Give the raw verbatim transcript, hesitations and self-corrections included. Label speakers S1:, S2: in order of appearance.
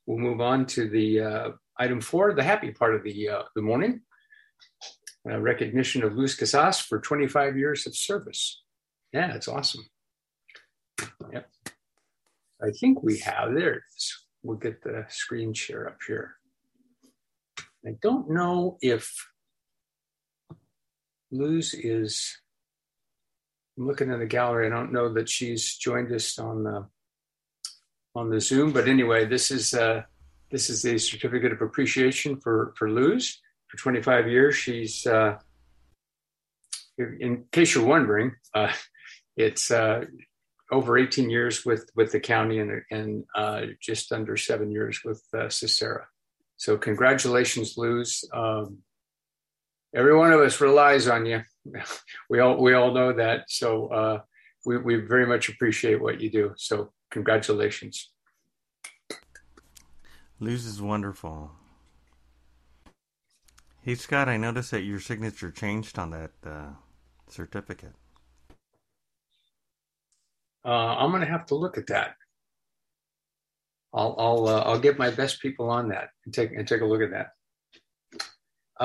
S1: we'll move on to the uh, item four, the happy part of the uh, the morning. Uh, recognition of Luz Casas for twenty-five years of service. Yeah, it's awesome. Yep. I think we have, there it is. We'll get the screen share up here. I don't know if Luz is, I'm looking in the gallery. I don't know that she's joined us on the on the Zoom, but anyway, this is uh, this is a certificate of appreciation for for Luz for twenty-five years. She's, uh, in case you're wondering, uh, it's uh, over eighteen years with with the county and and uh, just under seven years with uh, Cicera. So congratulations, Luz. Um, every one of us relies on you. We all we all know that. So uh, we we very much appreciate what you do. So congratulations.
S2: Luz is wonderful. Hey Scott, I noticed that your signature changed on that uh, certificate.
S1: Uh, I'm going to have to look at that. I'll I'll uh, I'll get my best people on that and take and take a look at that.